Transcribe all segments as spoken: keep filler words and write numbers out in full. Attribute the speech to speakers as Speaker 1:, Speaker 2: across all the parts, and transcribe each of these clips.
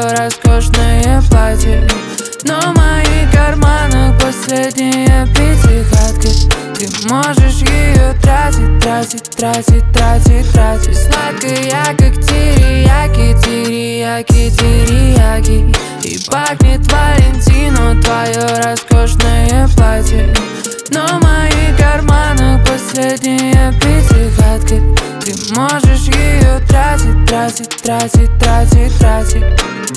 Speaker 1: роскошное платье. Но в моих карманах последняя пятихатка. Ты можешь ее тратить, тратить, тратить, тратить, тратить. Сладкая, как терияки, терияки, терияки. И пахнет Валентино твое роскошное платье. Но в моих карманах последняя пятихатка. Ты можешь ее тратить, тратить, тратить, тратить, тратить.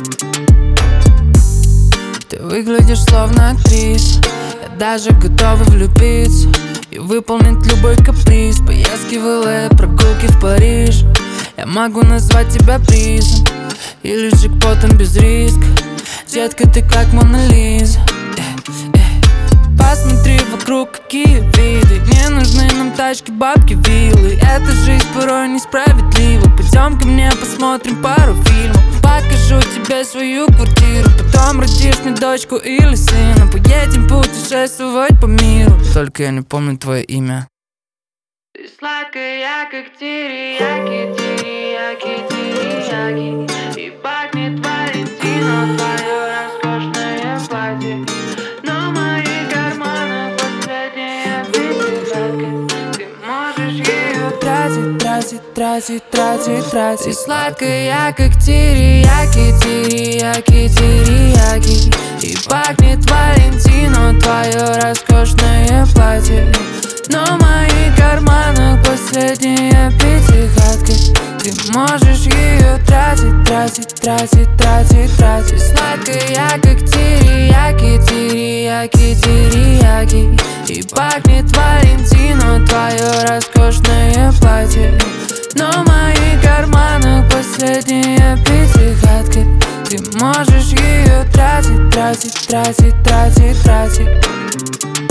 Speaker 1: Ты выглядишь словно актриса. Я даже готова влюбиться и выполнить любой каприз. Поездки в эл эй, прогулки в Париж. Я могу назвать тебя призом или джекпотом без риска. Детка, ты как Мона Лиза. Посмотри вокруг, какие виды. Не нужны нам тачки, бабки, виллы. Эта жизнь порой несправедлива. Пойдем ко мне, посмотрим пару фильмов. Покажу тебе свою квартиру. Потом родишь мне дочку или сына. Поедем путешествовать по миру. Только я не помню твое имя. Ты сладкая, как терияки, терияки, терияки. И пахнет Валентино твое роскошное платье. Но в моих карманах последняя пятихатка. Ты можешь ее тратить, тратить, тратить, тратить, тратить. Ты сладкая, как терияки, терияки, терияки. И пахнет Валентино твое роскошное платье. Но в моих карманах последняя пятихатка. Ты можешь ее тратить, тратить, тратить, тратить, тратить. Сладкая, как терияки, терияки, терияки. И пахнет Валентино твое роскошное платье. Но в моих карманах последняя пятихатка. Ты можешь ее тратить, тратить, тратить, тратить, тратить.